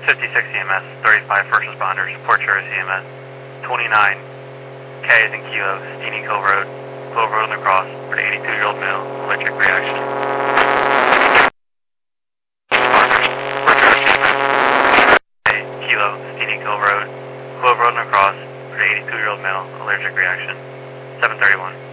56 EMS, 35 first responders, Port Jervis EMS, 29 K is in Kilo, Steeny Cove Road and across for the 82-year-old male, electric reaction. Kilo, Steeny Cove Road and across for the 82-year-old male, allergic reaction, 731.